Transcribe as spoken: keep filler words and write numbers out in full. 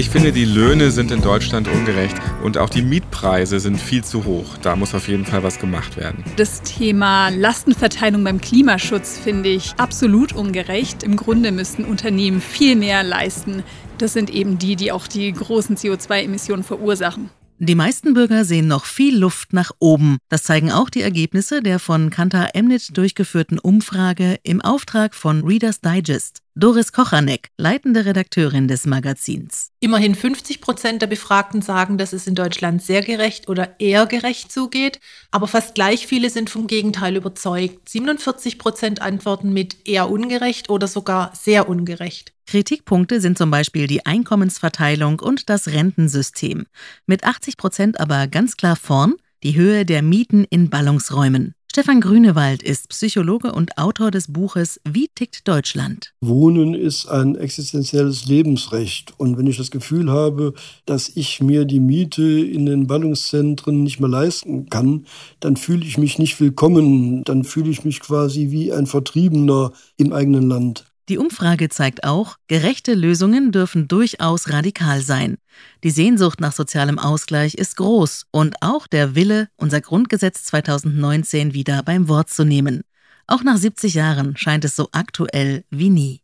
Ich finde, die Löhne sind in Deutschland ungerecht und auch die Mietpreise sind viel zu hoch. Da muss auf jeden Fall was gemacht werden. Das Thema Lastenverteilung beim Klimaschutz finde ich absolut ungerecht. Im Grunde müssten Unternehmen viel mehr leisten. Das sind eben die, die auch die großen C O zwei Emissionen verursachen. Die meisten Bürger sehen noch viel Luft nach oben. Das zeigen auch die Ergebnisse der von Kantar Emnit durchgeführten Umfrage im Auftrag von Reader's Digest. Doris Kochanek, leitende Redakteurin des Magazins. Immerhin fünfzig Prozent der Befragten sagen, dass es in Deutschland sehr gerecht oder eher gerecht zugeht. Aber fast gleich viele sind vom Gegenteil überzeugt. siebenundvierzig Prozent antworten mit eher ungerecht oder sogar sehr ungerecht. Kritikpunkte sind zum Beispiel die Einkommensverteilung und das Rentensystem. Mit achtzig Prozent aber ganz klar vorn die Höhe der Mieten in Ballungsräumen. Stefan Grünewald ist Psychologe und Autor des Buches Wie tickt Deutschland? Wohnen ist ein existenzielles Lebensrecht. Und wenn ich das Gefühl habe, dass ich mir die Miete in den Ballungszentren nicht mehr leisten kann, dann fühle ich mich nicht willkommen. Dann fühle ich mich quasi wie ein Vertriebener im eigenen Land. Die Umfrage zeigt auch, gerechte Lösungen dürfen durchaus radikal sein. Die Sehnsucht nach sozialem Ausgleich ist groß und auch der Wille, unser Grundgesetz zweitausendneunzehn wieder beim Wort zu nehmen. Auch nach siebzig Jahren scheint es so aktuell wie nie.